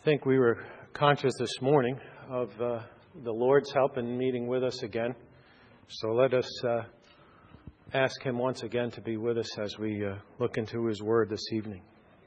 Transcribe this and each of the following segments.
I think we were conscious this morning of the Lord's help in meeting with us again. So let us ask Him once again to be with us as we look into His Word this evening.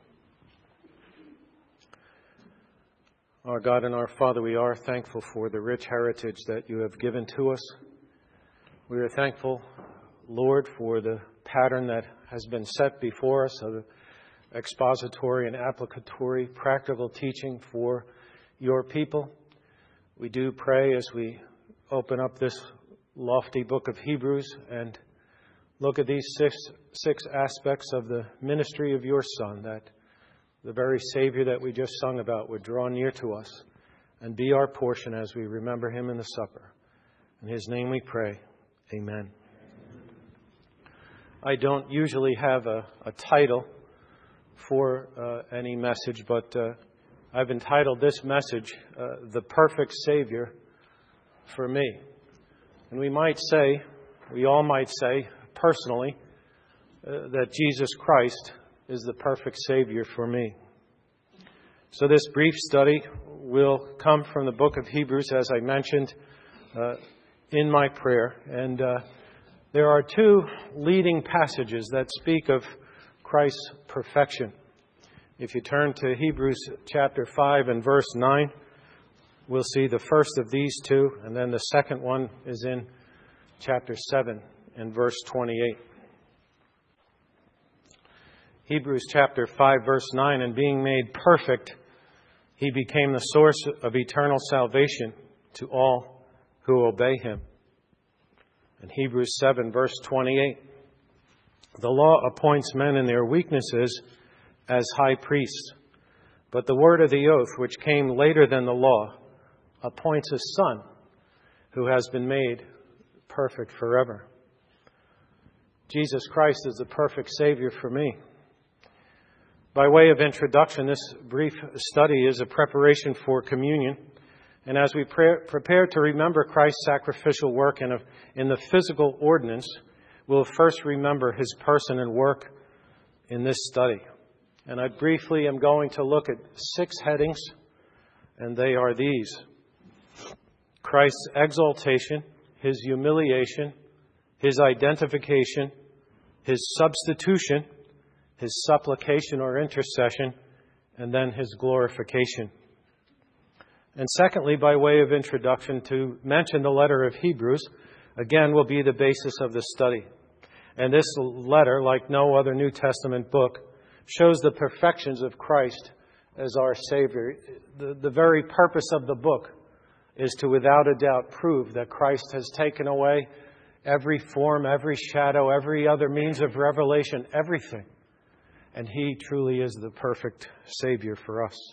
Our God and our Father, we are thankful for the rich heritage that You have given to us. We are thankful, Lord, for the pattern that has been set before us of expository and applicatory practical teaching for Your people. We do pray as we open up this lofty book of Hebrews and look at these six aspects of the ministry of Your Son, that the very Savior that we just sung about would draw near to us and be our portion as we remember Him in the supper. In His name we pray. Amen. I don't usually have a title for any message, but I've entitled this message, The Perfect Savior for Me. And we all might say, personally, that Jesus Christ is the perfect Savior for me. So this brief study will come from the book of Hebrews, as I mentioned in my prayer. And there are two leading passages that speak of Christ's perfection. If you turn to Hebrews chapter 5 and verse 9, we'll see the first of these two, and then the second one is in chapter 7 and verse 28. Hebrews chapter 5 verse 9, and being made perfect, He became the source of eternal salvation to all who obey Him. And Hebrews 7 verse 28, the law appoints men in their weaknesses as high priests, but the word of the oath, which came later than the law, appoints a Son who has been made perfect forever. Jesus Christ is the perfect Savior for me. By way of introduction, this brief study is a preparation for communion. And as we prepare to remember Christ's sacrificial work in the physical ordinance, we'll first remember His person and work in this study. And I briefly am going to look at 6 headings, and they are these: Christ's exaltation, His humiliation, His identification, His substitution, His supplication or intercession, and then His glorification. And secondly, by way of introduction, to mention the letter of Hebrews, again, will be the basis of the study. And this letter, like no other New Testament book, shows the perfections of Christ as our Savior. The very purpose of the book is to, without a doubt, prove that Christ has taken away every form, every shadow, every other means of revelation, everything. And He truly is the perfect Savior for us.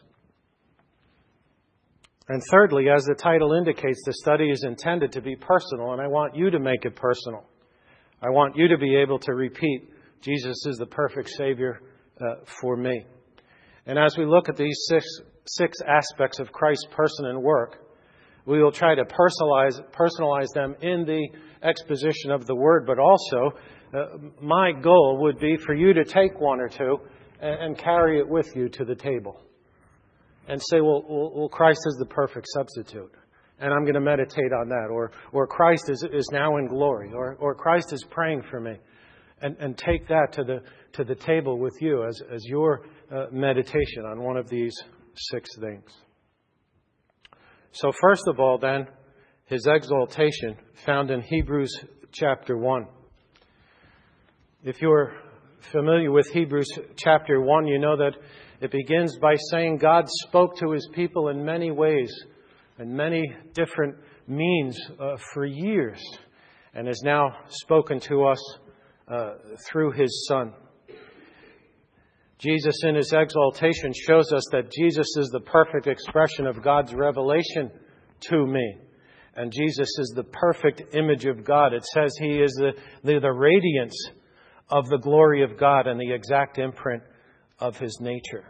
And thirdly, as the title indicates, the study is intended to be personal, and I want you to make it personal. I want you to be able to repeat, Jesus is the perfect Savior for me. And as we look at these six aspects of Christ's person and work, we will try to personalize them in the exposition of the Word, but also my goal would be for you to take one or two and carry it with you to the table and say, well, Christ is the perfect substitute, and I'm going to meditate on that, or Christ is now in glory, or Christ is praying for me, and take that to the table with you as your meditation on one of these 6 things. So first of all, then, His exaltation, found in Hebrews chapter 1. If you're familiar with Hebrews chapter 1, you know that it begins by saying God spoke to His people in many ways and many different means for years, and has now spoken to us through His Son. Jesus in His exaltation shows us that Jesus is the perfect expression of God's revelation to me. And Jesus is the perfect image of God. It says He is the radiance of the glory of God and the exact imprint of His nature.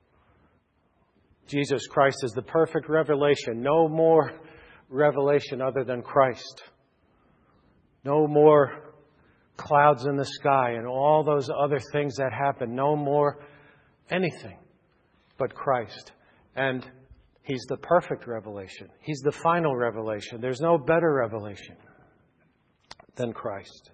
Jesus Christ is the perfect revelation. No more revelation other than Christ. No more clouds in the sky and all those other things that happen. No more anything but Christ. And He's the perfect revelation. He's the final revelation. There's no better revelation than Christ.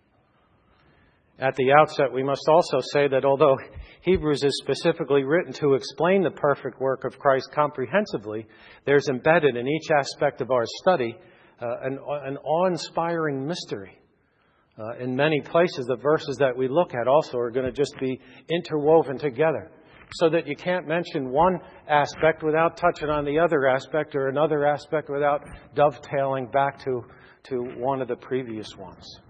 At the outset, we must also say that although Hebrews is specifically written to explain the perfect work of Christ comprehensively, there's embedded in each aspect of our study an awe-inspiring mystery. In many places, the verses that we look at also are going to just be interwoven together, so that you can't mention one aspect without touching on the other aspect, or another aspect without dovetailing back to one of the previous ones.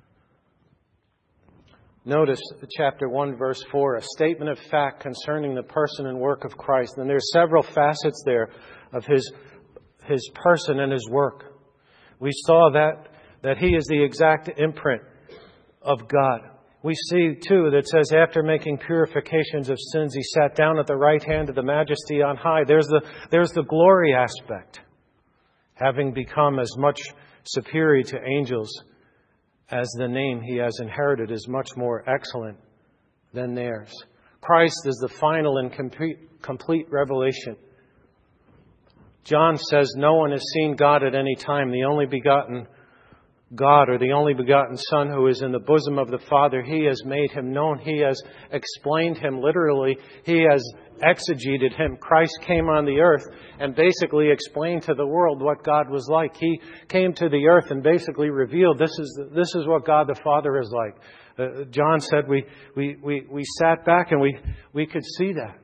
Notice chapter 1, verse 4, a statement of fact concerning the person and work of Christ. And there's several facets there of His person and His work. We saw that He is the exact imprint of God. We see, too, that says, after making purifications of sins, He sat down at the right hand of the Majesty on high. There's the glory aspect, having become as much superior to angels as the name He has inherited is much more excellent than theirs. Christ is the final and complete revelation. John says no one has seen God at any time. The only begotten God, or the only begotten Son, who is in the bosom of the Father, He has made Him known. He has explained Him literally. He has exegeted Him. Christ came on the earth and basically explained to the world what God was like. He came to the earth and basically revealed this is what God the Father is like. John said we sat back and we could see that.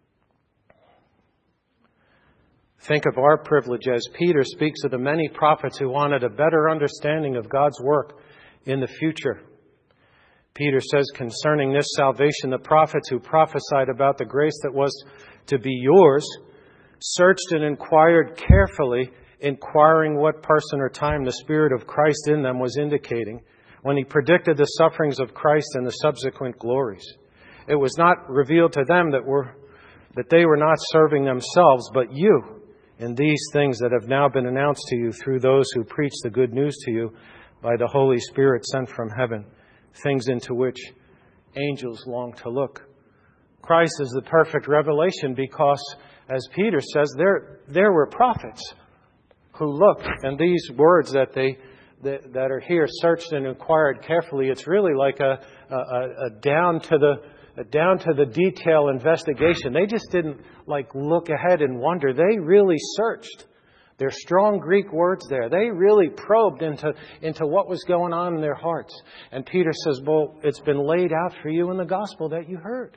Think of our privilege as Peter speaks of the many prophets who wanted a better understanding of God's work in the future. Peter says concerning this salvation, the prophets who prophesied about the grace that was to be yours searched and inquired carefully, inquiring what person or time the Spirit of Christ in them was indicating when He predicted the sufferings of Christ and the subsequent glories. It was not revealed to them that they were not serving themselves, but you, in these things that have now been announced to you through those who preach the good news to you by the Holy Spirit sent from heaven, things into which angels long to look. Christ is the perfect revelation because, as Peter says, there were prophets who looked, and these words that are here, searched and inquired carefully, it's really like a down to the detail investigation. They just didn't look ahead and wonder. They really searched. There's strong Greek words there. They really probed into what was going on in their hearts. And Peter says, well, it's been laid out for you in the gospel that you heard.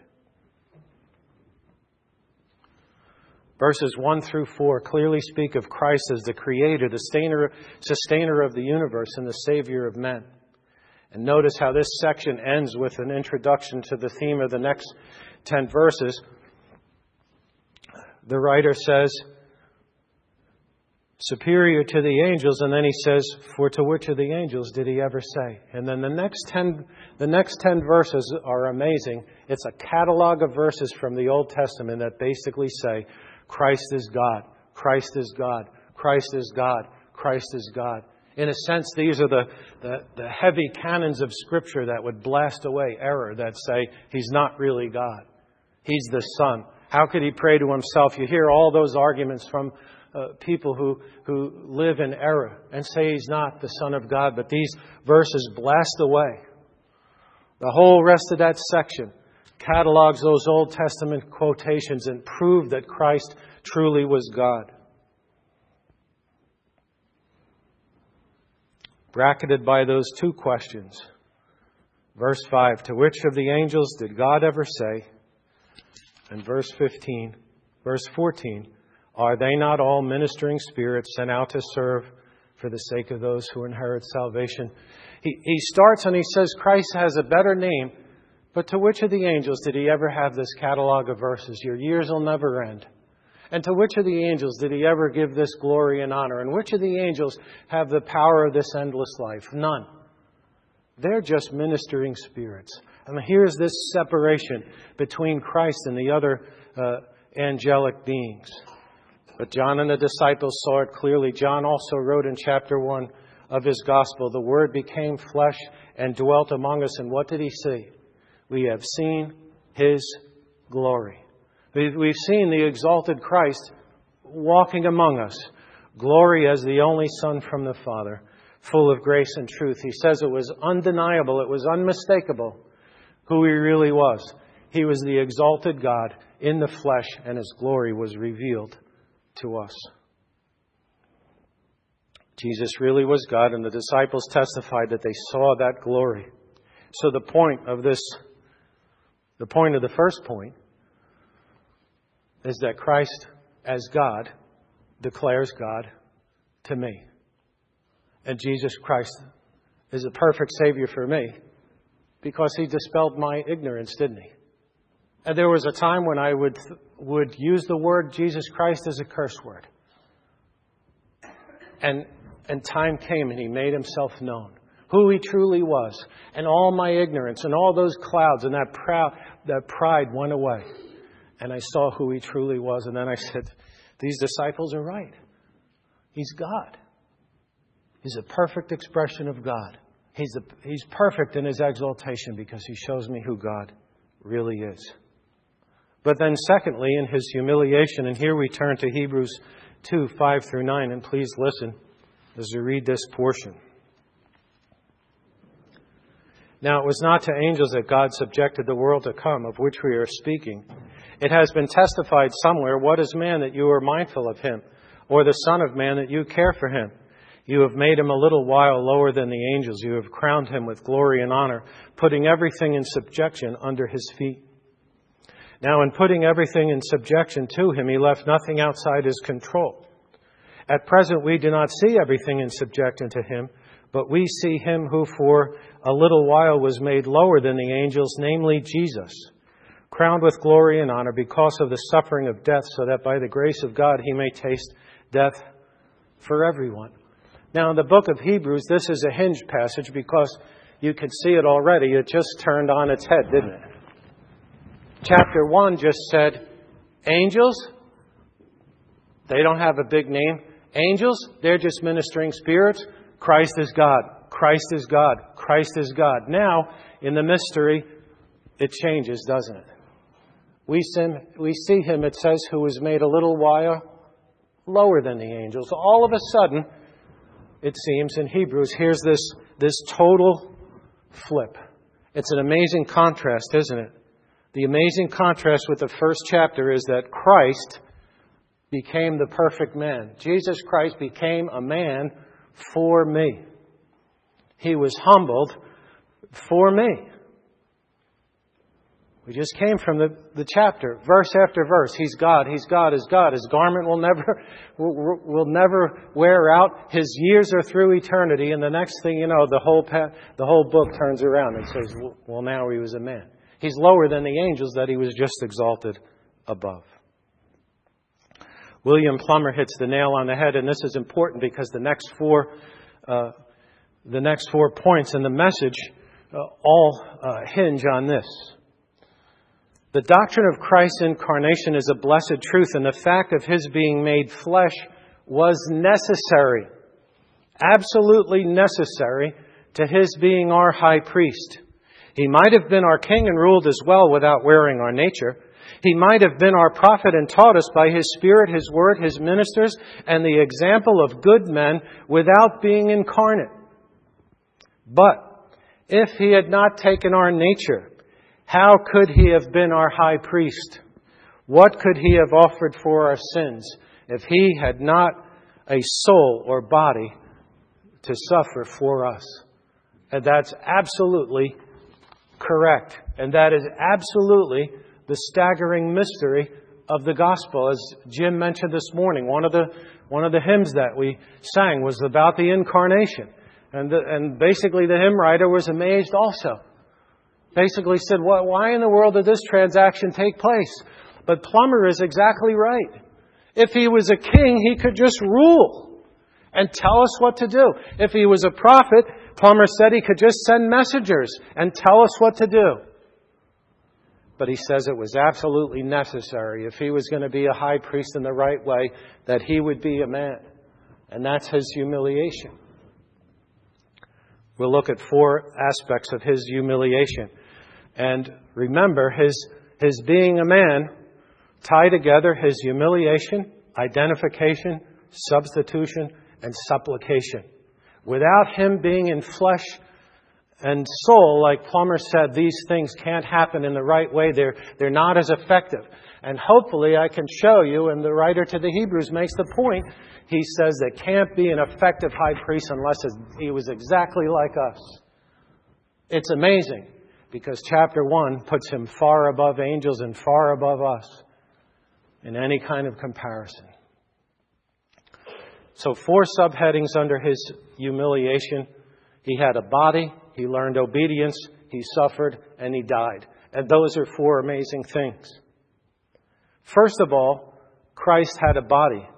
Verses 1 through 4 clearly speak of Christ as the Creator, the sustainer of the universe, and the Savior of men. And notice how this section ends with an introduction to the theme of the next 10 verses. The writer says, superior to the angels, and then he says, for to which of the angels did He ever say? And then the next 10 verses are amazing. It's a catalog of verses from the Old Testament that basically say, Christ is God, Christ is God, Christ is God, Christ is God. In a sense, these are the heavy canons of Scripture that would blast away error, that say He's not really God. He's the Son. How could He pray to Himself? You hear all those arguments from people who live in error and say He's not the Son of God. But these verses blast away. The whole rest of that section catalogs those Old Testament quotations and prove that Christ truly was God. Bracketed by those two questions. Verse 5, to which of the angels did God ever say? And verse 14, are they not all ministering spirits sent out to serve for the sake of those who inherit salvation? He starts and he says Christ has a better name, but to which of the angels did He ever have this catalog of verses? Your years will never end. And to which of the angels did He ever give this glory and honor? And which of the angels have the power of this endless life? None. They're just ministering spirits. And here's this separation between Christ and the other angelic beings. But John and the disciples saw it clearly. John also wrote in chapter 1 of his gospel, the Word became flesh and dwelt among us. And what did He say? We have seen His glory. We've seen the exalted Christ walking among us. Glory as the only Son from the Father, full of grace and truth. He says it was undeniable, it was unmistakable who He really was. He was the exalted God in the flesh, and His glory was revealed to us. Jesus really was God, and the disciples testified that they saw that glory. So the point of the first point is that Christ as God declares God to me. And Jesus Christ is a perfect Savior for me because He dispelled my ignorance, didn't He? And there was a time when I would use the word Jesus Christ as a curse word. And time came and He made Himself known, who He truly was. And all my ignorance and all those clouds and that pride went away. And I saw who He truly was. And then I said, these disciples are right. He's God. He's a perfect expression of God. He's perfect in His exaltation because He shows me who God really is. But then secondly, in His humiliation, and here we turn to Hebrews 2, 5 through 9, and please listen as we read this portion. Now it was not to angels that God subjected the world to come, of which we are speaking. It has been testified somewhere, what is man that you are mindful of him, or the Son of Man that you care for him? You have made him a little while lower than the angels. You have crowned him with glory and honor, putting everything in subjection under his feet. Now, in putting everything in subjection to him, he left nothing outside his control. At present, we do not see everything in subjection to him, but we see him who for a little while was made lower than the angels, namely Jesus, crowned with glory and honor because of the suffering of death, so that by the grace of God he may taste death for everyone. Now, in the book of Hebrews, this is a hinge passage because you can see it already. It just turned on its head, didn't it? Chapter 1 just said, angels, they don't have a big name. Angels, they're just ministering spirits. Christ is God. Christ is God. Christ is God. Now, in the mystery, it changes, doesn't it? We see him, it says, who was made a little while lower than the angels. All of a sudden, it seems in Hebrews, here's this total flip. It's an amazing contrast, isn't it? The amazing contrast with the first chapter is that Christ became the perfect man. Jesus Christ became a man for me. He was humbled for me. We just came from the chapter, verse after verse. He's God. He's God. He's God. His garment will never wear out. His years are through eternity. And the next thing you know, the whole book turns around and says, well, now he was a man. He's lower than the angels that he was just exalted above. William Plummer hits the nail on the head, and this is important because the next four points in the message all hinge on this. The doctrine of Christ's incarnation is a blessed truth, and the fact of His being made flesh was necessary, absolutely necessary, to His being our high priest. He might have been our king and ruled as well without wearing our nature. He might have been our prophet and taught us by His Spirit, His Word, His ministers, and the example of good men without being incarnate. But if He had not taken our nature, how could He have been our high priest? What could He have offered for our sins if He had not a soul or body to suffer for us? And that's absolutely correct. And that is absolutely the staggering mystery of the gospel. As Jim mentioned this morning, one of the hymns that we sang was about the incarnation. And basically the hymn writer was amazed also. Basically said, why in the world did this transaction take place? But Plummer is exactly right. If He was a king, He could just rule and tell us what to do. If He was a prophet, Plummer said He could just send messengers and tell us what to do. But he says it was absolutely necessary, if He was going to be a high priest in the right way, that He would be a man. And that's His humiliation. We'll look at 4 aspects of His humiliation. And remember, his being a man tie together His humiliation identification, substitution, and supplication. Without Him being in flesh and soul, like Plummer said, these things can't happen in the right way. They're not as effective. And hopefully I can show you, and the writer to the Hebrews makes the point, he says there can't be an effective high priest unless he was exactly like us. It's amazing, because chapter 1 puts Him far above angels and far above us in any kind of comparison. So 4 subheadings under His humiliation. He had a body, He learned obedience, He suffered, and He died. And those are 4 amazing things. First of all, Christ had a body.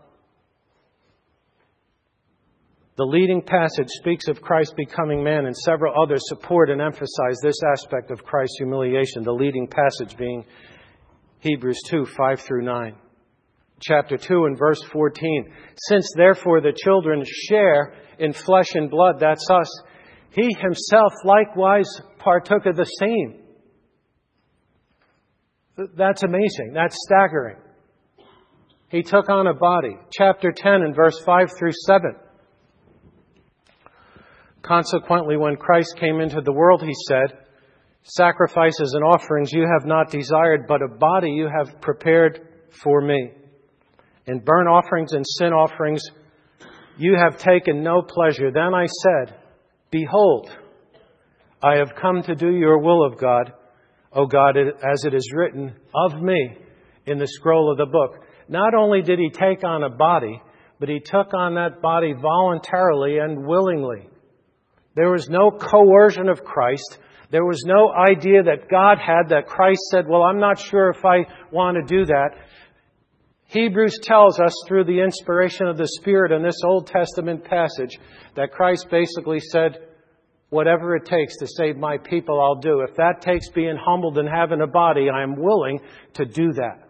The leading passage speaks of Christ becoming man, and several others support and emphasize this aspect of Christ's humiliation, the leading passage being Hebrews 2, 5 through 9. Chapter 2 and verse 14. Since therefore the children share in flesh and blood, that's us, He Himself likewise partook of the same. That's amazing. That's staggering. He took on a body. Chapter 10 and verse 5 through 7. Consequently, when Christ came into the world, He said, sacrifices and offerings you have not desired, but a body you have prepared for me. In burnt offerings and sin offerings you have taken no pleasure. Then I said, behold, I have come to do your will of God, O God, as it is written of me in the scroll of the book. Not only did He take on a body, but He took on that body voluntarily and willingly. There was no coercion of Christ. There was no idea that God had that Christ said, well, I'm not sure if I want to do that. Hebrews tells us through the inspiration of the Spirit in this Old Testament passage that Christ basically said, whatever it takes to save my people, I'll do. If that takes being humbled and having a body, I am willing to do that.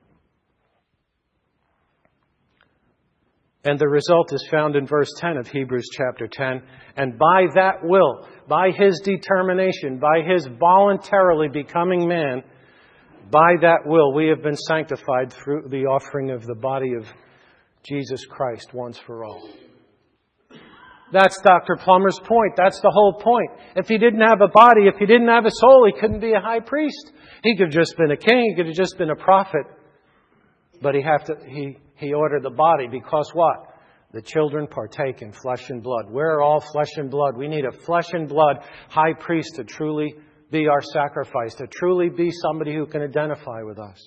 And the result is found in verse 10 of Hebrews chapter 10. And by that will, by His determination, by His voluntarily becoming man, by that will we have been sanctified through the offering of the body of Jesus Christ once for all. That's Dr. Plummer's point. That's the whole point. If He didn't have a body, if He didn't have a soul, He couldn't be a high priest. He could have just been a king. He could have just been a prophet. But He ordered the body because what? The children partake in flesh and blood. We're all flesh and blood. We need a flesh and blood high priest to truly be our sacrifice, to truly be somebody who can identify with us.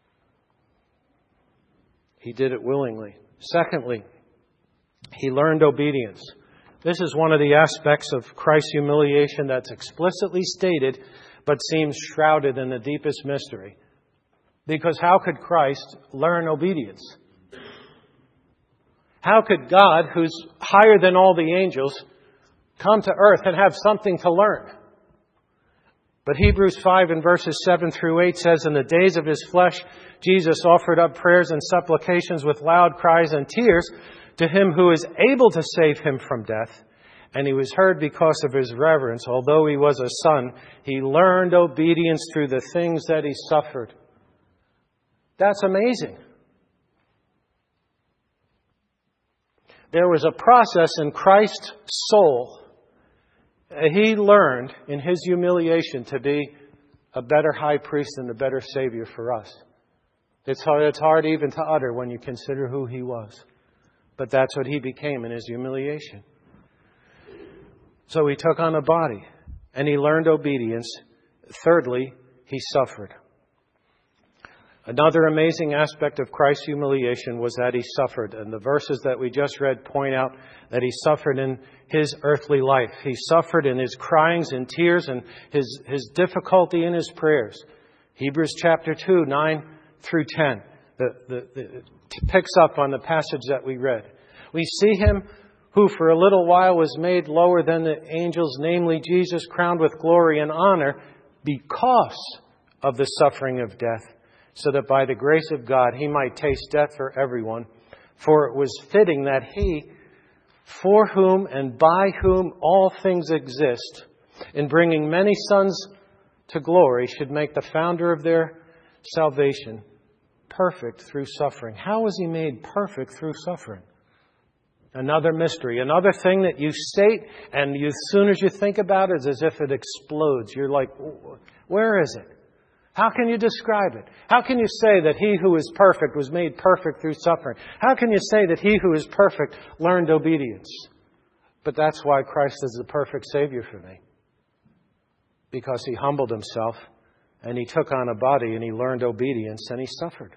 He did it willingly. Secondly, He learned obedience. This is one of the aspects of Christ's humiliation that's explicitly stated, but seems shrouded in the deepest mystery. Because how could Christ learn obedience? How could God, who's higher than all the angels, come to earth and have something to learn? But Hebrews 5 and verses 7 through 8 says, in the days of His flesh, Jesus offered up prayers and supplications with loud cries and tears to Him who is able to save Him from death. And He was heard because of His reverence. Although He was a son, He learned obedience through the things that He suffered. That's amazing. There was a process in Christ's soul. He learned in His humiliation to be a better high priest and a better Savior for us. It's hard even to utter when you consider who He was. But that's what He became in His humiliation. So He took on a body and He learned obedience. Thirdly, He suffered. Another amazing aspect of Christ's humiliation was that He suffered. And the verses that we just read point out that He suffered in His earthly life. He suffered in His cryings and tears and His difficulty in His prayers. Hebrews chapter 2, 9 through 10. Picks up on the passage that we read. We see Him who for a little while was made lower than the angels, namely Jesus, crowned with glory and honor because of the suffering of death, so that by the grace of God He might taste death for everyone. For it was fitting that He, for whom and by whom all things exist, in bringing many sons to glory, should make the founder of their salvation perfect through suffering. How was He made perfect through suffering? Another mystery, another thing that you state, and as soon as you think about it, it's as if it explodes. You're like, where is it? How can you describe it? How can you say that He who is perfect was made perfect through suffering? How can you say that He who is perfect learned obedience? But that's why Christ is the perfect Savior for me. Because He humbled Himself, and He took on a body, and He learned obedience, and He suffered.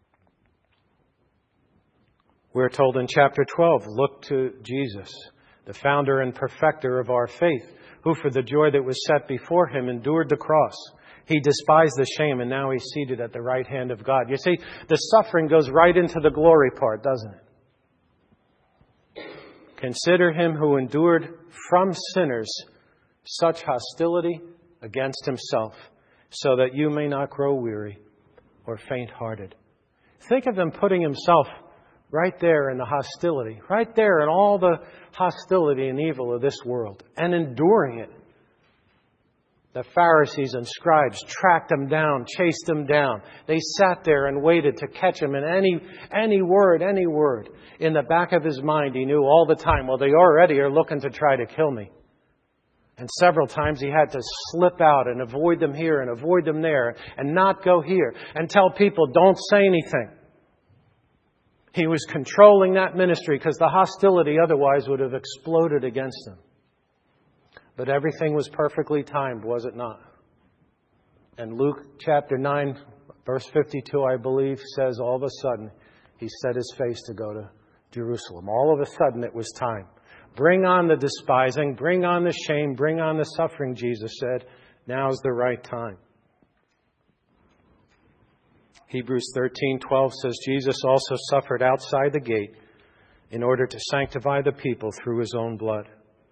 We're told in chapter 12, look to Jesus, the founder and perfecter of our faith, who for the joy that was set before Him endured the cross. He despised the shame, and now He's seated at the right hand of God. You see, the suffering goes right into the glory part, doesn't it? Consider Him who endured from sinners such hostility against Himself, so that you may not grow weary or faint-hearted. Think of Him putting Himself right there in the hostility, right there in all the hostility and evil of this world, and enduring it. The Pharisees and scribes tracked Him down, chased Him down. They sat there and waited to catch Him. And any word. In the back of His mind, He knew all the time, well, they already are looking to try to kill me. And several times He had to slip out and avoid them here and avoid them there and not go here and tell people, don't say anything. He was controlling that ministry because the hostility otherwise would have exploded against Him. But everything was perfectly timed, was it not? And Luke chapter 9, verse 52, I believe, says all of a sudden He set His face to go to Jerusalem. All of a sudden it was time. Bring on the despising, bring on the shame, bring on the suffering, Jesus said. Now's the right time. Hebrews 13:12 says Jesus also suffered outside the gate in order to sanctify the people through His own blood.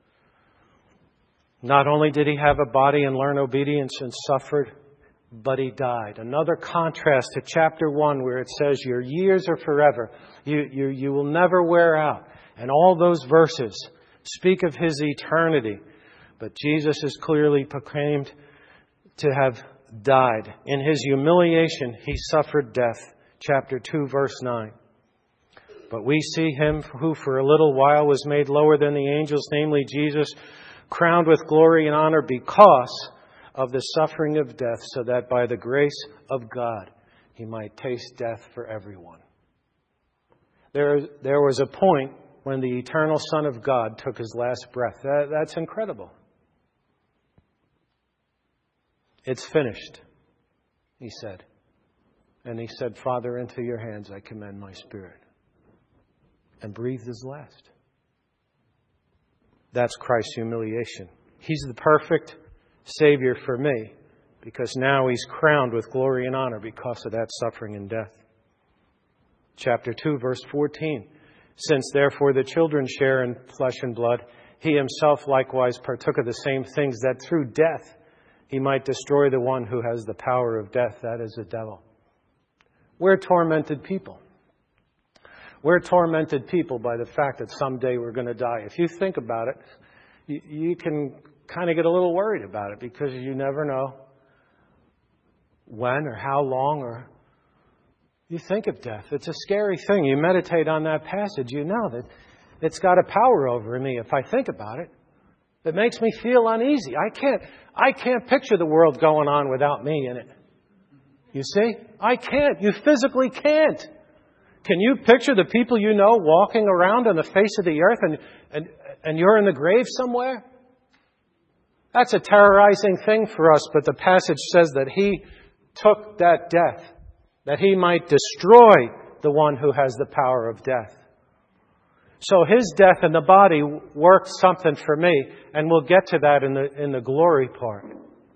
Not only did He have a body and learn obedience and suffered, but He died. Another contrast to chapter 1 where it says your years are forever. You will never wear out. And all those verses speak of His eternity. But Jesus is clearly proclaimed to have died. In His humiliation, He suffered death. Chapter 2, verse 9. But we see Him who for a little while was made lower than the angels, namely Jesus, crowned with glory and honor because of the suffering of death, so that by the grace of God He might taste death for everyone. There was a point when the eternal Son of God took His last breath. That's incredible. It's finished, He said. And He said, Father, into your hands I commend my spirit. And breathed His last. That's Christ's humiliation. He's the perfect Savior for me because now He's crowned with glory and honor because of that suffering and death. Chapter 2, verse 14. Since therefore the children share in flesh and blood, He Himself likewise partook of the same things, that through death He might destroy the one who has the power of death, that is the devil. We're tormented people. We're tormented people by the fact that someday we're going to die. If you think about it, you can kind of get a little worried about it because you never know when or how long, or you think of death. It's a scary thing. You meditate on that passage, you know that it's got a power over me if I think about it. It makes me feel uneasy. I can't picture the world going on without me in it. You see? I can't. You physically can't. Can you picture the people you know walking around on the face of the earth and you're in the grave somewhere? That's a terrorizing thing for us, but the passage says that He took that death, that He might destroy the one who has the power of death. So His death in the body worked something for me, and we'll get to that in the glory part.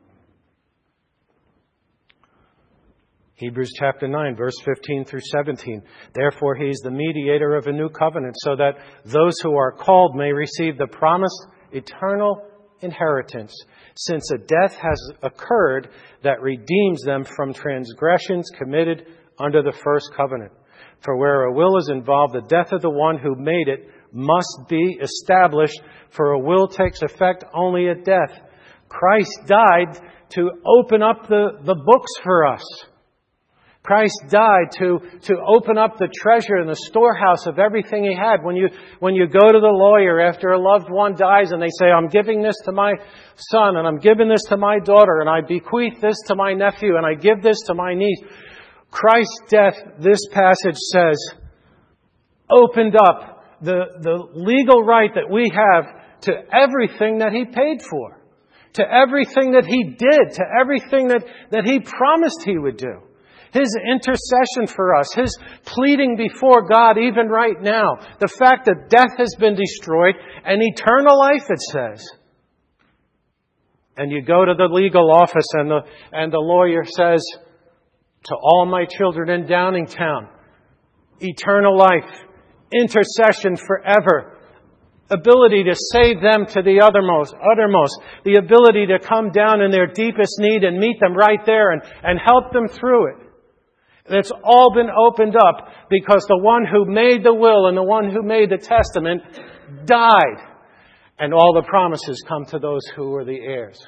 Hebrews chapter 9, verse 15 through 17. Therefore He is the mediator of a new covenant, so that those who are called may receive the promised eternal inheritance, since a death has occurred that redeems them from transgressions committed under the first covenant. For where a will is involved, the death of the one who made it must be established, for a will takes effect only at death. Christ died to open up the books for us, Christ died to open up the treasure and the storehouse of everything He had. When you go to the lawyer after a loved one dies and they say, I'm giving this to my son and I'm giving this to my daughter and I bequeath this to my nephew and I give this to my niece. Christ's death, this passage says, opened up the legal right that we have to everything that He paid for, to everything that He did, to everything that He promised He would do. His intercession for us, His pleading before God even right now. The fact that death has been destroyed and eternal life, it says. And you go to the legal office and the lawyer says, to all my children in Downingtown, eternal life, intercession forever, ability to save them to the uttermost, the ability to come down in their deepest need and meet them right there and help them through it. It's all been opened up because the one who made the will and the one who made the testament died. And all the promises come to those who are the heirs.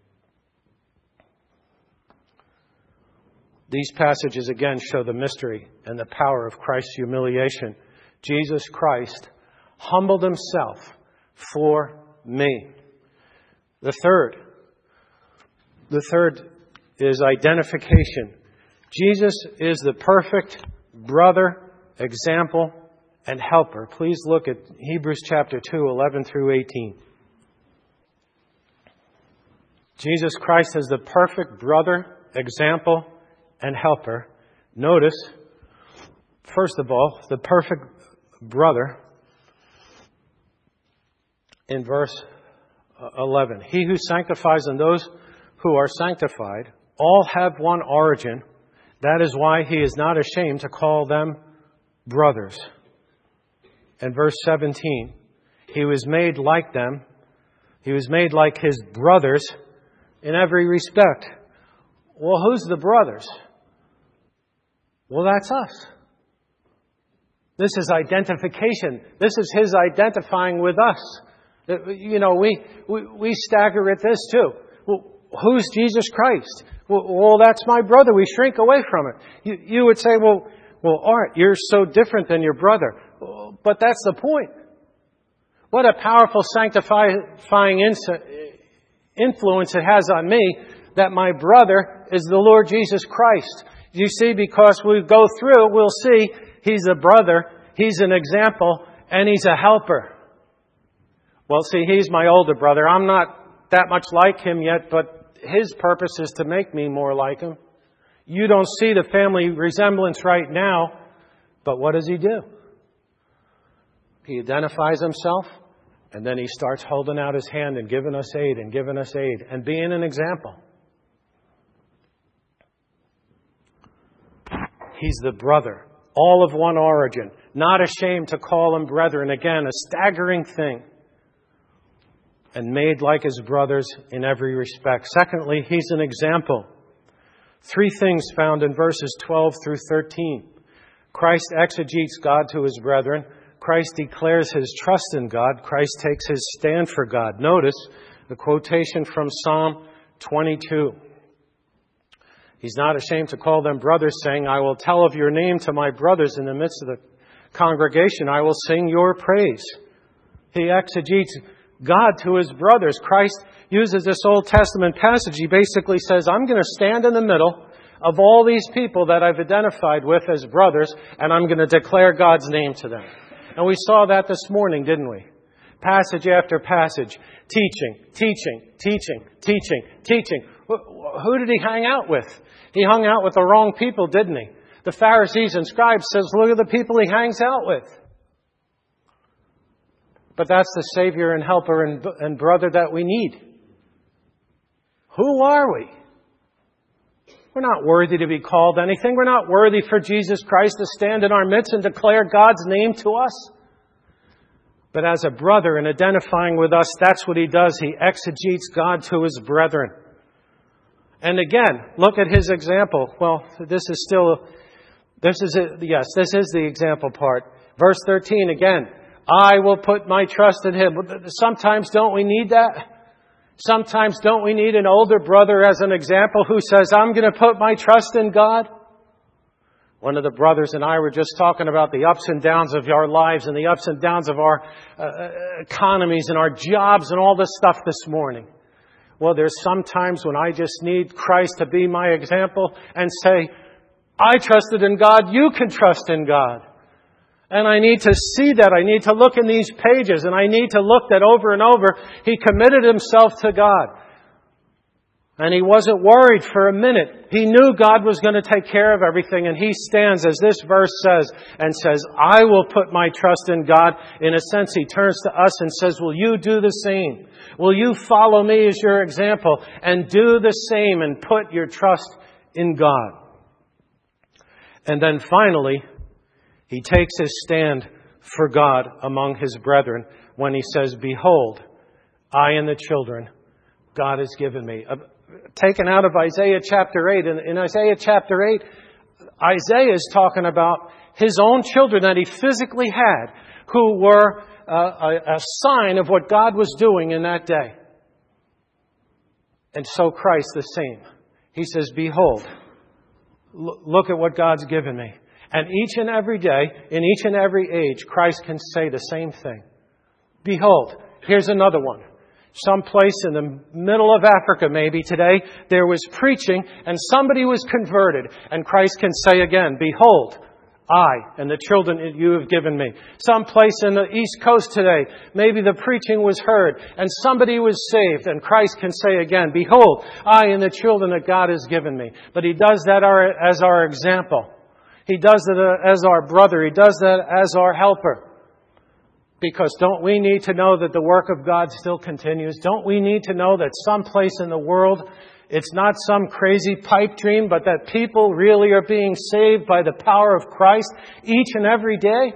These passages again show the mystery and the power of Christ's humiliation. Jesus Christ humbled Himself for me. The third is identification. Jesus is the perfect brother, example, and helper. Please look at Hebrews chapter 2, 11 through 18. Jesus Christ is the perfect brother, example, and helper. Notice, first of all, the perfect brother in verse 11. He who sanctifies and those who are sanctified all have one origin. That is why He is not ashamed to call them brothers. And verse 17, He was made like them. He was made like His brothers in every respect. Well, who's the brothers? Well, that's us. This is identification. This is His identifying with us. You know, we stagger at this too. Well, who's Jesus Christ? Well, that's my brother. We shrink away from it. You would say, well, Art, you're so different than your brother. But that's the point. What a powerful sanctifying influence it has on me that my brother is the Lord Jesus Christ. You see, because we go through, we'll see He's a brother, He's an example, and He's a helper. Well, see, He's my older brother. I'm not that much like him yet, but His purpose is to make me more like Him. You don't see the family resemblance right now, but what does He do? He identifies Himself, and then He starts holding out His hand and giving us aid and being an example. He's the brother, all of one origin, not ashamed to call them brethren. Again, a staggering thing. And made like His brothers in every respect. Secondly, He's an example. Three things found in verses 12 through 13. Christ exegetes God to His brethren. Christ declares His trust in God. Christ takes His stand for God. Notice the quotation from Psalm 22. He's not ashamed to call them brothers, saying, I will tell of your name to my brothers in the midst of the congregation. I will sing your praise. He exegetes God to His brothers. Christ uses this Old Testament passage. He basically says, I'm going to stand in the middle of all these people that I've identified with as brothers, and I'm going to declare God's name to them. And we saw that this morning, didn't we? Passage after passage. Teaching. Who did He hang out with? He hung out with the wrong people, didn't He? The Pharisees and scribes says, look at the people He hangs out with. But that's the Savior and helper and brother that we need. Who are we? We're not worthy to be called anything. We're not worthy for Jesus Christ to stand in our midst and declare God's name to us. But as a brother and identifying with us, that's what He does. He exegetes God to His brethren. And again, look at His example. Well, this is the example part. Verse 13 again. I will put my trust in Him. Sometimes don't we need that? Sometimes don't we need an older brother as an example who says, I'm going to put my trust in God? One of the brothers and I were just talking about the ups and downs of our lives and the ups and downs of our economies and our jobs and all this stuff this morning. Well, there's some times when I just need Christ to be my example and say, I trusted in God, you can trust in God. And I need to see that. I need to look in these pages, and I need to look that over and over, he committed himself to God. And he wasn't worried for a minute. He knew God was going to take care of everything. And he stands, as this verse says, and says, I will put my trust in God. In a sense, he turns to us and says, will you do the same? Will you follow me as your example and do the same and put your trust in God? And then finally, he takes his stand for God among his brethren when he says, behold, I and the children God has given me. Taken out of Isaiah chapter 8. In Isaiah chapter 8, Isaiah is talking about his own children that he physically had, who were a sign of what God was doing in that day. And so Christ the same. He says, behold, look at what God's given me. And each and every day, in each and every age, Christ can say the same thing. Behold, here's another one. Someplace in the middle of Africa, maybe today, there was preaching and somebody was converted. And Christ can say again, behold, I and the children that you have given me. Someplace in the East Coast today, maybe the preaching was heard and somebody was saved. And Christ can say again, behold, I and the children that God has given me. But he does that as our example. He does it as our brother. He does that as our helper. Because don't we need to know that the work of God still continues? Don't we need to know that someplace in the world, it's not some crazy pipe dream, but that people really are being saved by the power of Christ each and every day?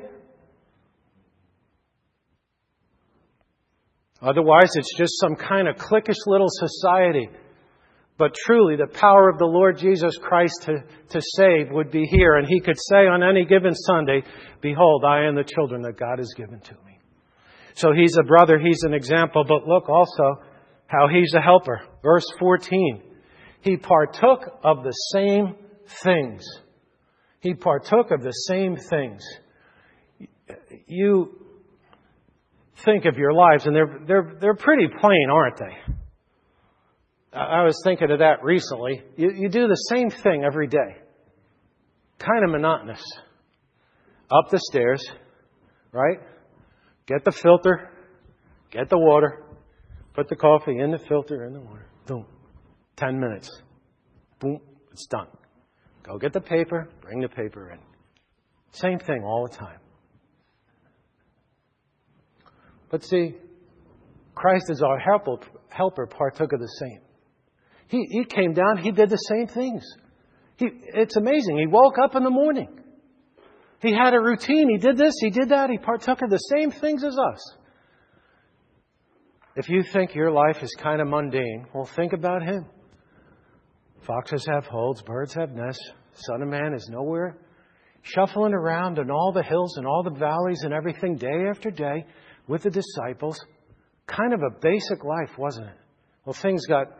Otherwise, it's just some kind of cliquish little society. But truly, the power of the Lord Jesus Christ to save would be here. And he could say on any given Sunday, behold, I am the children that God has given to me. So he's a brother, he's an example, but look also how he's a helper. Verse 14, he partook of the same things. He partook of the same things. You think of your lives, and they're pretty plain, aren't they? I was thinking of that recently. You do the same thing every day. Kind of monotonous. Up the stairs, right? Get the filter, get the water, put the coffee in the filter, in the water. Boom. 10 minutes. Boom. It's done. Go get the paper, bring the paper in. Same thing all the time. But see, Christ as our helper partook of the same. He came down, he did the same things. It's amazing. He woke up in the morning. He had a routine. He did this, he did that. He partook of the same things as us. If you think your life is kind of mundane, well, think about him. Foxes have holes, birds have nests. Son of Man is nowhere. Shuffling around in all the hills and all the valleys and everything day after day with the disciples. Kind of a basic life, wasn't it? Well, things got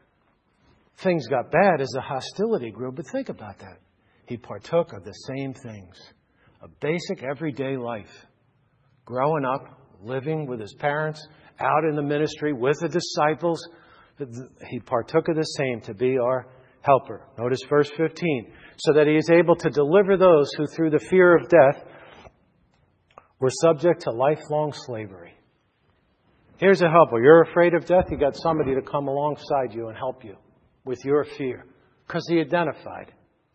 bad as the hostility grew, but think about that. He partook of the same things. A basic everyday life. Growing up, living with his parents, out in the ministry with the disciples. He partook of the same to be our helper. Notice verse 15. So that he is able to deliver those who through the fear of death were subject to lifelong slavery. Here's a helper. You're afraid of death, you got somebody to come alongside you and help you with your fear. Because he identified.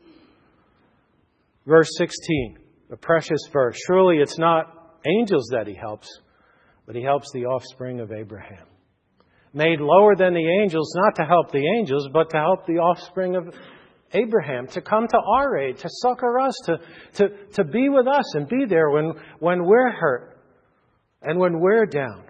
Verse 16. A precious verse. Surely it's not angels that he helps, but he helps the offspring of Abraham. Made lower than the angels, not to help the angels, but to help the offspring of Abraham, to come to our aid, to succor us, to be with us and be there when we're hurt and when we're down.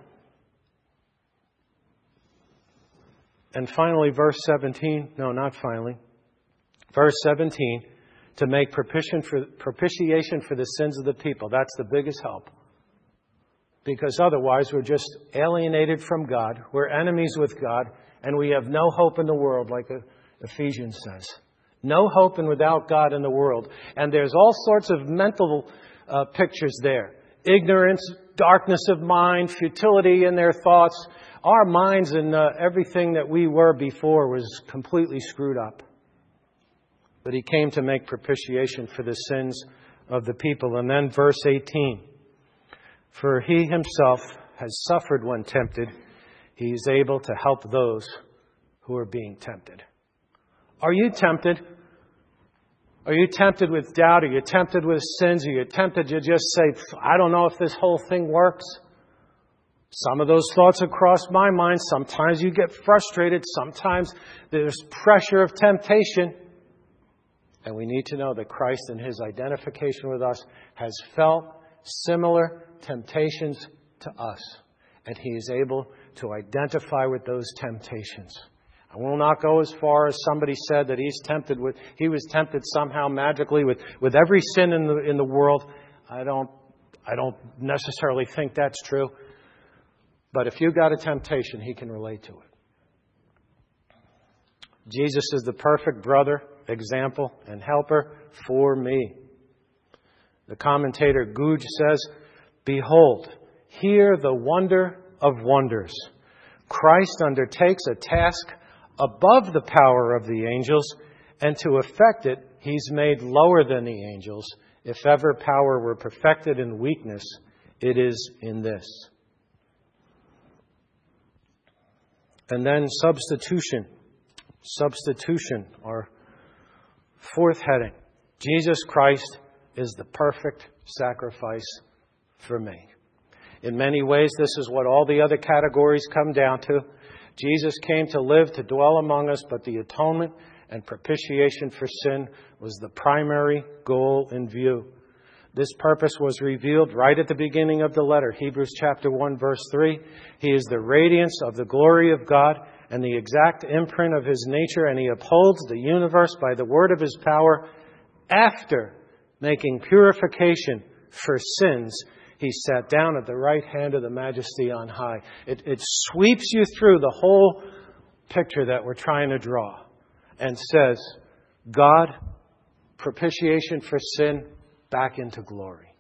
And finally, verse 17. No, not finally. Verse 17. To make propitiation for the sins of the people. That's the biggest help. Because otherwise we're just alienated from God. We're enemies with God. And we have no hope in the world, like Ephesians says. No hope and without God in the world. And there's all sorts of mental pictures there. Ignorance, darkness of mind, futility in their thoughts. Our minds and everything that we were before was completely screwed up. But He came to make propitiation for the sins of the people. And then verse 18. For He Himself has suffered when tempted. He is able to help those who are being tempted. Are you tempted? Are you tempted with doubt? Are you tempted with sins? Are you tempted to just say, I don't know if this whole thing works? Some of those thoughts have crossed my mind. Sometimes you get frustrated. Sometimes there's pressure of temptation. And we need to know that Christ in His identification with us has felt similar temptations to us. And He is able to identify with those temptations. I will not go as far as somebody said that he was tempted somehow magically with every sin in the world. I don't necessarily think that's true. But if you've got a temptation, He can relate to it. Jesus is the perfect brother, example, and helper for me. The commentator Guge says, behold, hear the wonder of wonders. Christ undertakes a task above the power of the angels, and to effect it, He's made lower than the angels. If ever power were perfected in weakness, it is in this. And then substitution. Substitution, our fourth heading. Jesus Christ is the perfect sacrifice for me. In many ways, this is what all the other categories come down to. Jesus came to live, to dwell among us, but the atonement and propitiation for sin was the primary goal in view. This purpose was revealed right at the beginning of the letter. Hebrews chapter 1, verse 3. He is the radiance of the glory of God and the exact imprint of His nature, and He upholds the universe by the word of His power. After making purification for sins, He sat down at the right hand of the Majesty on high. It sweeps you through the whole picture that we're trying to draw and says, God, propitiation for sin, back into glory.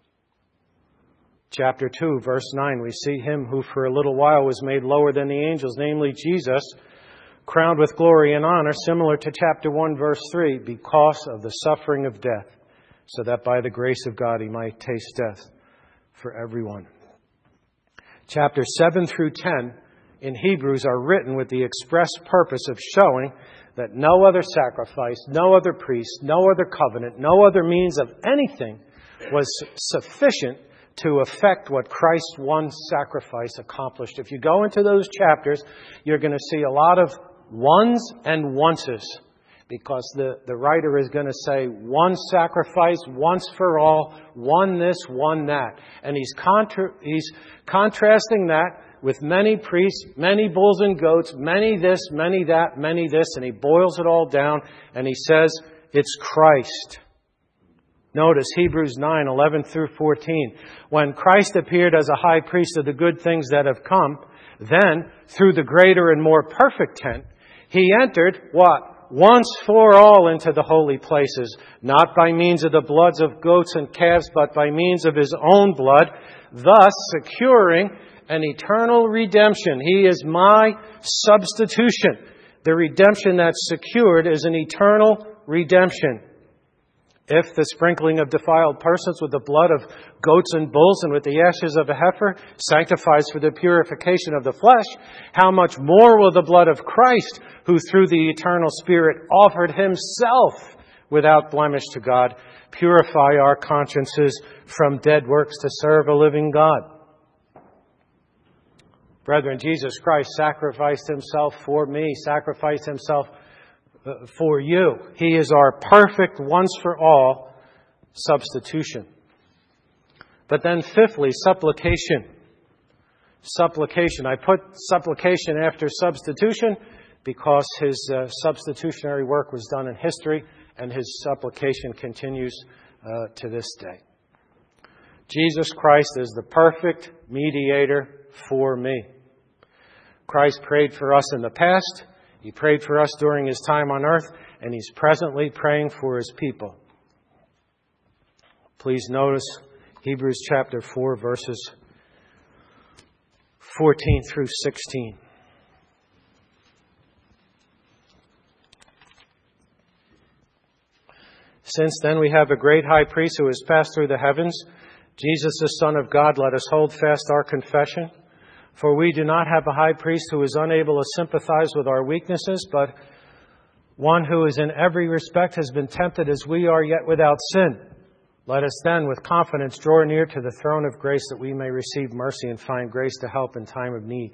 Chapter 2, verse 9, we see Him who for a little while was made lower than the angels, namely Jesus, crowned with glory and honor, similar to chapter 1, verse 3, because of the suffering of death, so that by the grace of God He might taste death for everyone. Chapters 7 through 10 in Hebrews are written with the express purpose of showing that no other sacrifice, no other priest, no other covenant, no other means of anything was sufficient to effect what Christ's one sacrifice accomplished. If you go into those chapters, you're going to see a lot of ones and onces, because the writer is going to say one sacrifice, once for all, one this, one that. And he's contrasting that with many priests, many bulls and goats, many this, many that, many this. And he boils it all down and he says, it's Christ. Notice Hebrews 9, 11 through 14. When Christ appeared as a high priest of the good things that have come, then, through the greater and more perfect tent, He entered, what? Once for all into the holy places, not by means of the bloods of goats and calves, but by means of His own blood, thus securing an eternal redemption. He is my substitution. The redemption that's secured is an eternal redemption. If the sprinkling of defiled persons with the blood of goats and bulls and with the ashes of a heifer sanctifies for the purification of the flesh, how much more will the blood of Christ, who through the eternal Spirit offered Himself without blemish to God, purify our consciences from dead works to serve a living God? Brethren, Jesus Christ sacrificed Himself for me, sacrificed Himself for you. He is our perfect, once for all substitution. But then fifthly, supplication. Supplication. I put supplication after substitution because His substitutionary work was done in history and His supplication continues to this day. Jesus Christ is the perfect mediator for me. Christ prayed for us in the past. He prayed for us during His time on earth, and He's presently praying for His people. Please notice Hebrews chapter 4, verses 14 through 16. Since then we have a great high priest who has passed through the heavens, Jesus the Son of God. Let us hold fast our confession. For we do not have a high priest who is unable to sympathize with our weaknesses, but one who is in every respect has been tempted as we are, yet without sin. Let us then with confidence draw near to the throne of grace, that we may receive mercy and find grace to help in time of need.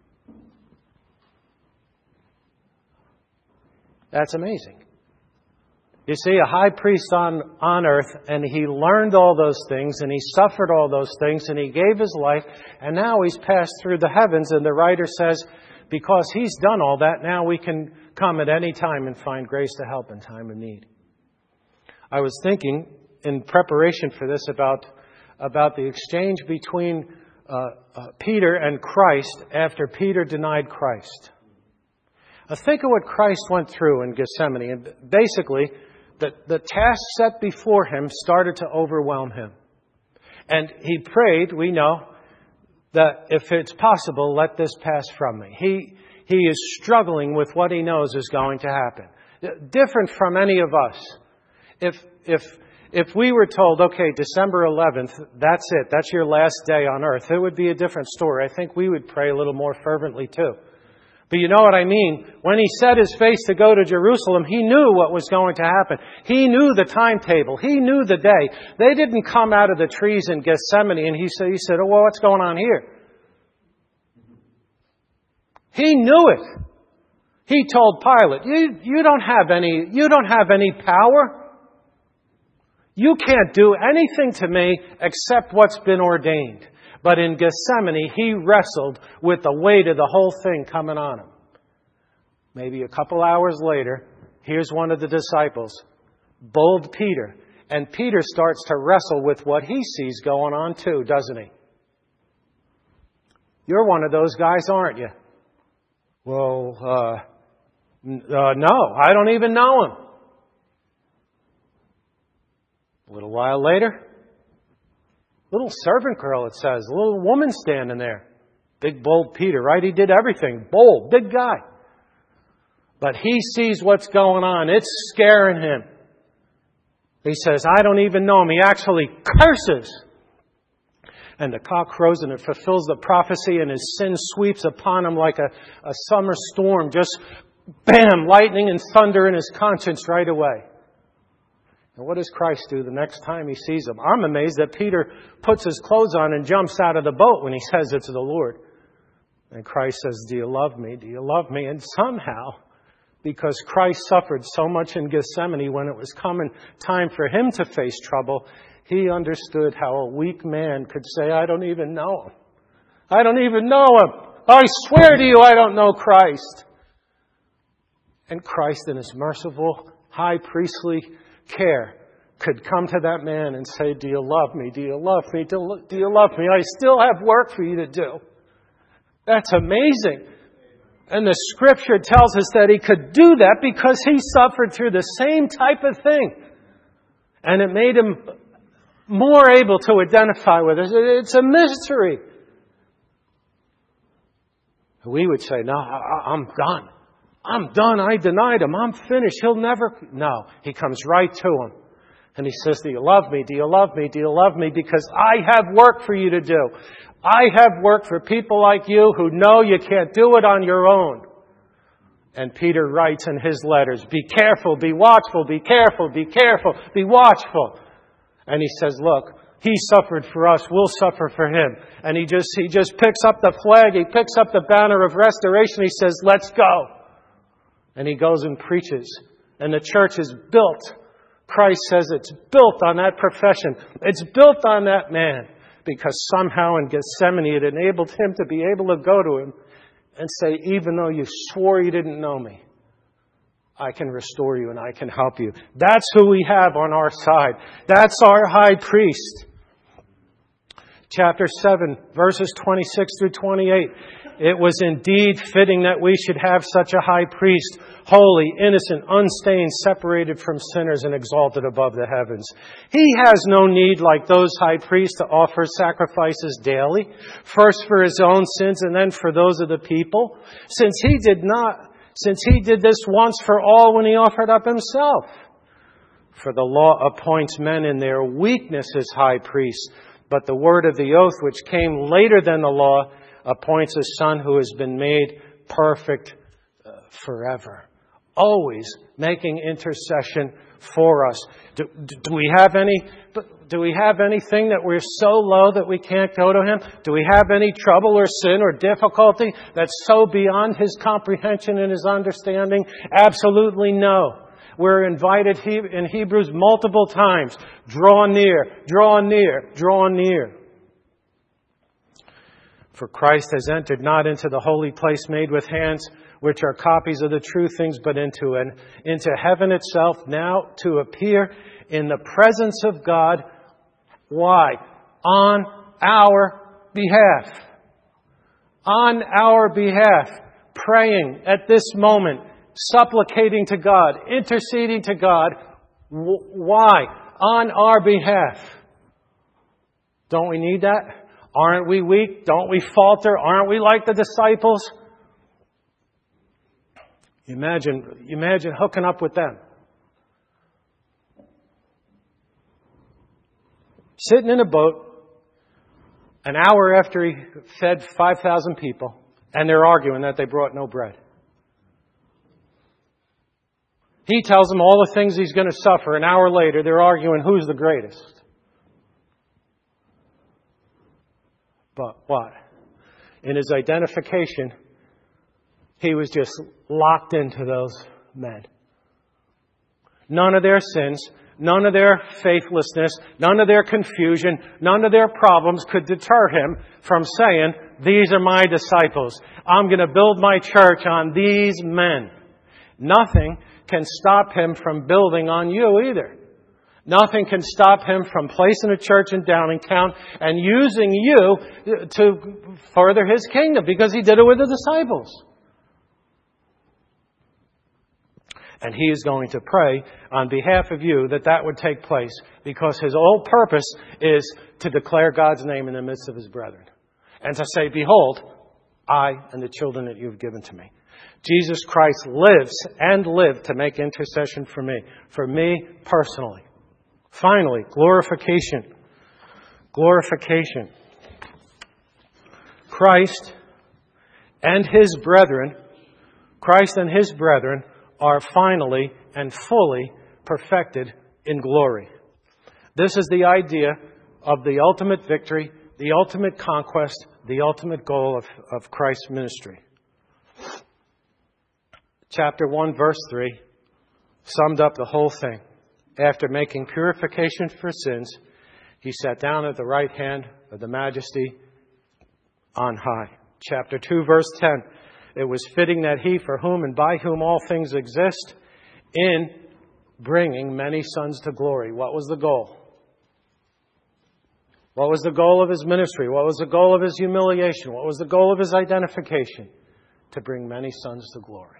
That's amazing. You see, a high priest on earth, and he learned all those things, and he suffered all those things, and he gave his life, and now he's passed through the heavens, and the writer says, because he's done all that, now we can come at any time and find grace to help in time of need. I was thinking, in preparation for this, about the exchange between Peter and Christ after Peter denied Christ. Think of what Christ went through in Gethsemane, and basically, the task set before him started to overwhelm him. And he prayed, we know, that if it's possible, let this pass from me. He is struggling with what he knows is going to happen. Different from any of us. If we were told, okay, December 11th, that's it, that's your last day on earth, it would be a different story. I think we would pray a little more fervently too. But you know what I mean? When he set his face to go to Jerusalem, he knew what was going to happen. He knew the timetable. He knew the day. They didn't come out of the trees in Gethsemane and he said, oh, well, what's going on here? He knew it. He told Pilate, you don't have any power. You can't do anything to me except what's been ordained. But in Gethsemane, he wrestled with the weight of the whole thing coming on him. Maybe a couple hours later, here's one of the disciples, bold Peter. And Peter starts to wrestle with what he sees going on too, doesn't he? You're one of those guys, aren't you? Well, no, I don't even know him. A little while later, little servant girl, it says. A little woman standing there. Big, bold Peter, right? He did everything. Bold, big guy. But he sees what's going on. It's scaring him. He says, I don't even know him. He actually curses. And the cock crows and it fulfills the prophecy, and his sin sweeps upon him like a summer storm. Just bam, lightning and thunder in his conscience right away. And what does Christ do the next time he sees him? I'm amazed that Peter puts his clothes on and jumps out of the boat when he says it's the Lord. And Christ says, do you love me? Do you love me? And somehow, because Christ suffered so much in Gethsemane when it was coming time for him to face trouble, he understood how a weak man could say, I don't even know him. I don't even know him. I swear to you, I don't know Christ. And Christ, in his merciful, high priestly care, could come to that man and say, do you love me? Do you love me? Do you love me? I still have work for you to do. That's amazing. And the Scripture tells us that he could do that because he suffered through the same type of thing. And it made him more able to identify with us. It's a mystery. We would say, no, I'm done. I'm done. I denied him. I'm finished. He'll never... No, he comes right to him. And he says, do you love me? Do you love me? Do you love me? Because I have work for you to do. I have work for people like you who know you can't do it on your own. And Peter writes in his letters, be careful, be watchful, be careful, be careful, be watchful. And he says, look, he suffered for us, we'll suffer for him. And he just picks up the flag, he picks up the banner of restoration, he says, let's go. And he goes and preaches. And the church is built. Christ says it's built on that profession. It's built on that man. Because somehow in Gethsemane it enabled him to be able to go to him and say, even though you swore you didn't know me, I can restore you and I can help you. That's who we have on our side. That's our high priest. Chapter 7, verses 26 through 28. it was indeed fitting that we should have such a high priest, holy, innocent, unstained, separated from sinners and exalted above the heavens. He has no need, like those high priests, to offer sacrifices daily, first for his own sins and then for those of the people, since he did this once for all when he offered up himself. For the law appoints men in their weakness as high priests, but the word of the oath, which came later than the law, appoints a son who has been made perfect forever, always making intercession for us. Do we have anything that we're so low that we can't go to Him? Do we have any trouble or sin or difficulty that's so beyond His comprehension and His understanding? Absolutely no. We're invited in Hebrews multiple times. Draw near, draw near, draw near. For Christ has entered not into the holy place made with hands, which are copies of the true things, but into heaven itself, now to appear in the presence of God. Why? On our behalf. On our behalf. Praying at this moment. Supplicating to God. Interceding to God. Why? On our behalf. Don't we need that? Aren't we weak? Don't we falter? Aren't we like the disciples? Imagine hooking up with them. Sitting in a boat, an hour after he fed 5,000 people, and they're arguing that they brought no bread. He tells them all the things he's going to suffer. An hour later, they're arguing who's the greatest. But what? In his identification, he was just locked into those men. None of their sins, none of their faithlessness, none of their confusion, none of their problems could deter him from saying, these are my disciples. I'm going to build my church on these men. Nothing can stop him from building on you either. Nothing can stop him from placing a church in Downingtown and using you to further His kingdom, because He did it with the disciples. And He is going to pray on behalf of you that would take place, because His whole purpose is to declare God's name in the midst of His brethren. And to say, behold, I and the children that you've given to me. Jesus Christ lives and lived to make intercession for me personally. Finally, glorification. Glorification. Christ and His brethren are finally and fully perfected in glory. This is the idea of the ultimate victory, the ultimate conquest, the ultimate goal of Christ's ministry. Chapter 1, verse 3 summed up the whole thing. After making purification for sins, He sat down at the right hand of the Majesty on high. Chapter 2, verse 10. It was fitting that He, for whom and by whom all things exist, in bringing many sons to glory. What was the goal? What was the goal of His ministry? What was the goal of His humiliation? What was the goal of His identification? To bring many sons to glory.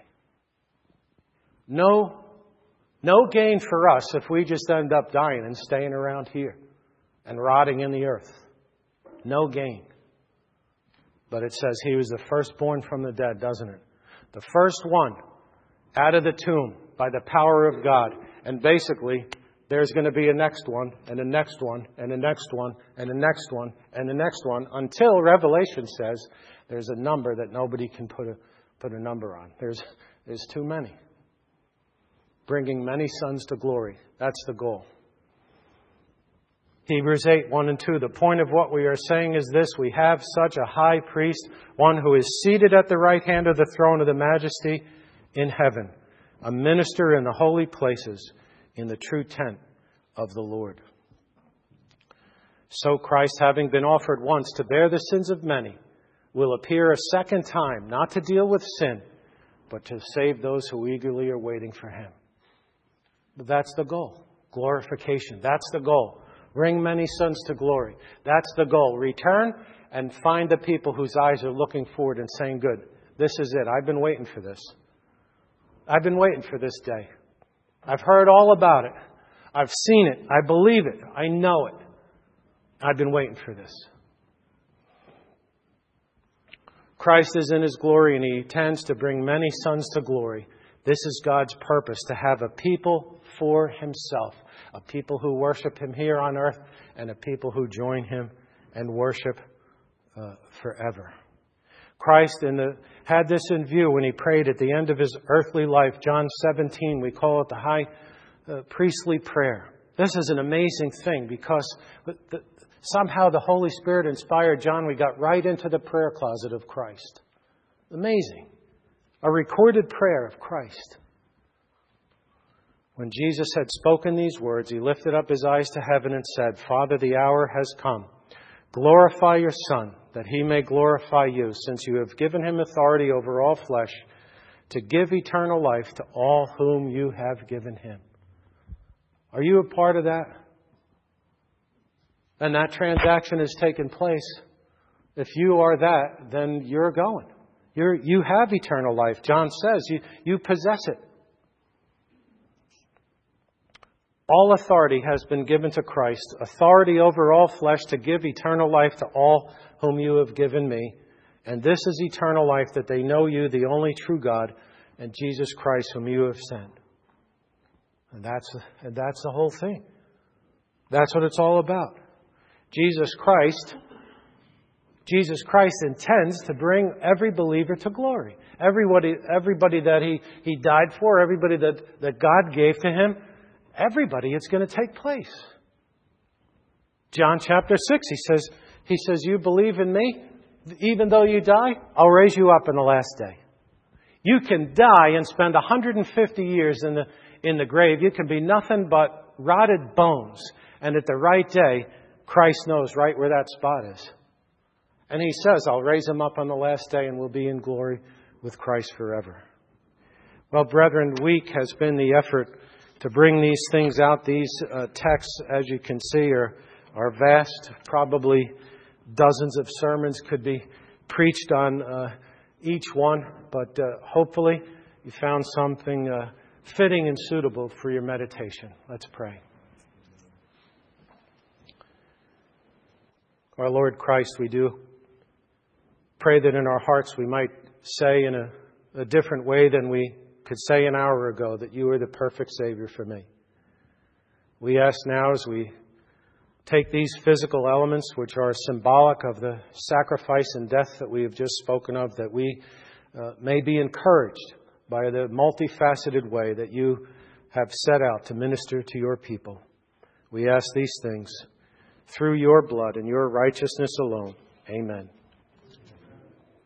No gain for us if we just end up dying and staying around here and rotting in the earth. No gain. But it says He was the firstborn from the dead, doesn't it? The first one out of the tomb by the power of God. And basically, there's going to be a next one, and a next one, and a next one, and a next one, and the next one, until Revelation says there's a number that nobody can put a number on. There's too many. Bringing many sons to glory. That's the goal. Hebrews 8, 1 and 2. The point of what we are saying is this. We have such a high priest, one who is seated at the right hand of the throne of the Majesty in heaven, a minister in the holy places, in the true tent of the Lord. So Christ, having been offered once to bear the sins of many, will appear a second time, not to deal with sin, but to save those who eagerly are waiting for Him. But that's the goal. Glorification. That's the goal. Bring many sons to glory. That's the goal. Return and find the people whose eyes are looking forward and saying, good, this is it. I've been waiting for this. I've been waiting for this day. I've heard all about it. I've seen it. I believe it. I know it. I've been waiting for this. Christ is in His glory and He intends to bring many sons to glory. This is God's purpose, to have a people for Himself, a people who worship Him here on earth and a people who join Him and worship forever. Christ had this in view when He prayed at the end of His earthly life. John 17, we call it the high priestly prayer. This is an amazing thing because somehow the Holy Spirit inspired John. We got right into the prayer closet of Christ. Amazing. A recorded prayer of Christ. When Jesus had spoken these words, He lifted up His eyes to heaven and said, Father, the hour has come. Glorify your Son, that He may glorify you, since you have given Him authority over all flesh, to give eternal life to all whom you have given Him. Are you a part of that? And that transaction has taken place. If you are that, then you're going. You have eternal life. John says you possess it. All authority has been given to Christ, authority over all flesh to give eternal life to all whom you have given me. And this is eternal life, that they know you, the only true God, and Jesus Christ whom you have sent. And that's the whole thing. That's what it's all about. Jesus Christ intends to bring every believer to glory. Everybody that He died for, everybody that God gave to Him, everybody, it's going to take place. John chapter 6, He says, you believe in me, even though you die, I'll raise you up in the last day. You can die and spend 150 years in the grave. You can be nothing but rotted bones. And at the right day, Christ knows right where that spot is. And He says, I'll raise him up on the last day and we'll be in glory with Christ forever. Well, brethren, week has been the effort to bring these things out. These texts, as you can see, are vast. Probably dozens of sermons could be preached on each one. But hopefully you found something fitting and suitable for your meditation. Let's pray. Our Lord Christ, we do pray that in our hearts we might say in a different way than we could say an hour ago that you are the perfect Savior for me. We ask now, as we take these physical elements which are symbolic of the sacrifice and death that we have just spoken of, that we may be encouraged by the multifaceted way that you have set out to minister to your people. We ask these things through your blood and your righteousness alone. Amen.